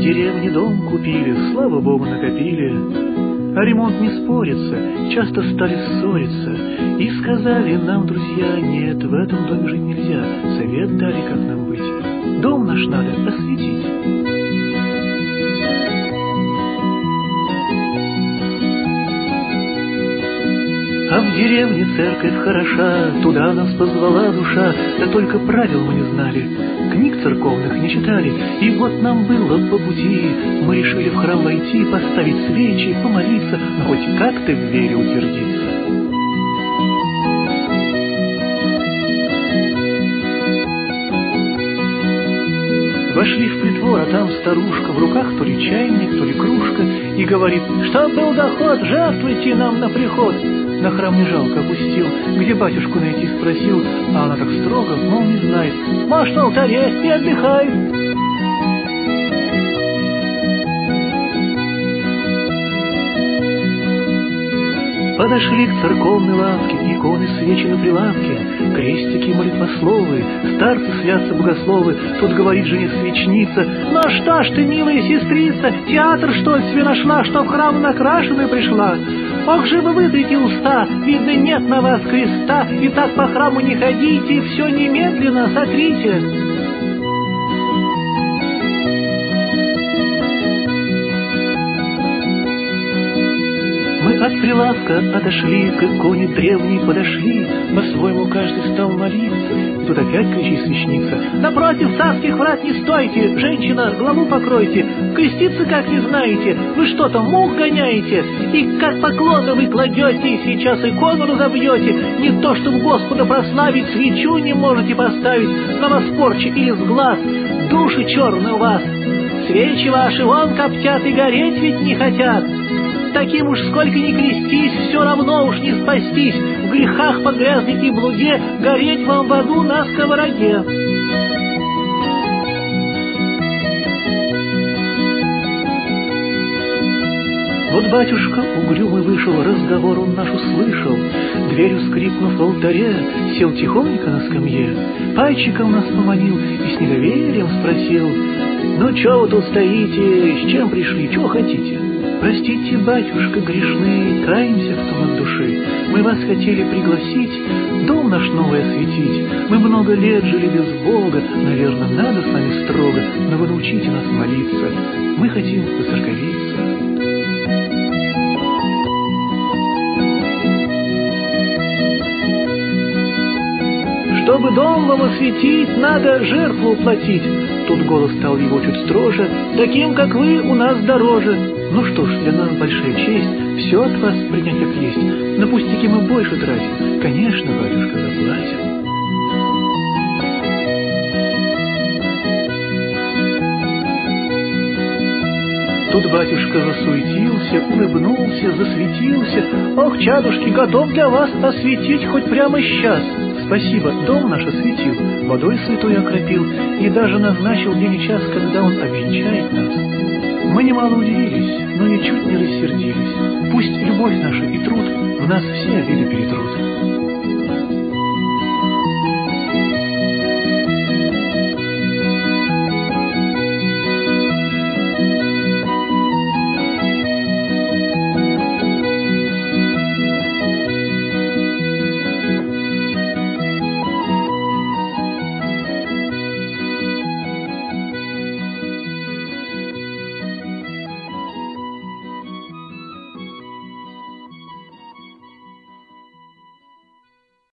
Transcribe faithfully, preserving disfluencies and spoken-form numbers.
деревне дом купили, слава богу, накопили. А ремонт не спорится, часто стали ссориться. И сказали нам друзья: нет, в этом доме жить нельзя. Совет дали, как нам быть. Дом наш надо осветить. А в деревне церковь хороша, туда нас позвала душа, да только правил мы не знали, книг церковных не читали. И вот нам было по пути, мы решили в храм войти, поставить свечи, помолиться, но хоть как-то в вере утвердиться. Вошли в притвор, а там старушка, в руках то ли чайник, то ли кружка, и говорит: чтоб был доход, жертвуйте нам на приход. На храм не жалко, опустил, где батюшку найти спросил, а она так строго, мол, не знает, может, на алтаре и отдыхает. Подошли к церковной лавке, иконы, свечи на прилавке, крестики молитвословы, старцы святцы богословы. Тут говорит жене свечница: ну а что ж ты, милая сестрица, театр что ли себе нашла, что в храм накрашенной пришла? Ох же вы вытрите уста, видно, нет на вас креста, и так по храму не ходите, все немедленно сотрите. Мы от прилавка отошли, к иконе древней подошли, по-своему каждый стал молиться. И тут опять кричит священница: напротив царских врат не стойте, женщина, главу покройте, креститься как не знаете, вы что там, мух гоняете? И как поклоны вы кладете, сейчас икону разобьете, не то чтоб Господа прославить, свечу не можете поставить, на вас порча и из глаз, души черные у вас, свечи ваши вон коптят и гореть ведь не хотят. Таким уж сколько ни крестись, все равно уж не спастись, в грехах погрязнуть и блуде, гореть вам в аду на сковороде. Вот батюшка угрюмый вышел, разговор он наш услышал, дверью скрипнув в алтаре, сел тихонько на скамье, пальчиком нас поманил и с недоверием спросил: ну чё вы тут стоите, с чем пришли, чего хотите? Простите, батюшка, грешные, каемся в том от души. Мы вас хотели пригласить, дом наш новый осветить. Мы много лет жили без Бога, наверное, надо с нами строго, но вы научите нас молиться, мы хотим воцерковиться. Чтобы дом вам осветить, надо жертву платить. Тут голос стал его чуть строже: таким, как вы, у нас дороже. Ну что ж, для нас большая честь все от вас принять как есть. На пустяки мы больше тратим, конечно, батюшка, заплатим. Тут батюшка засуетился, улыбнулся, засветился: ох, чадушки, готов для вас осветить хоть прямо сейчас. Спасибо, дом наш осветил, водой святой окропил и даже назначил день и час, когда он обвенчает нас. Мы немало удивились, но ничуть не рассердились. Пусть любовь наша и труд в нас все обиды перетрут.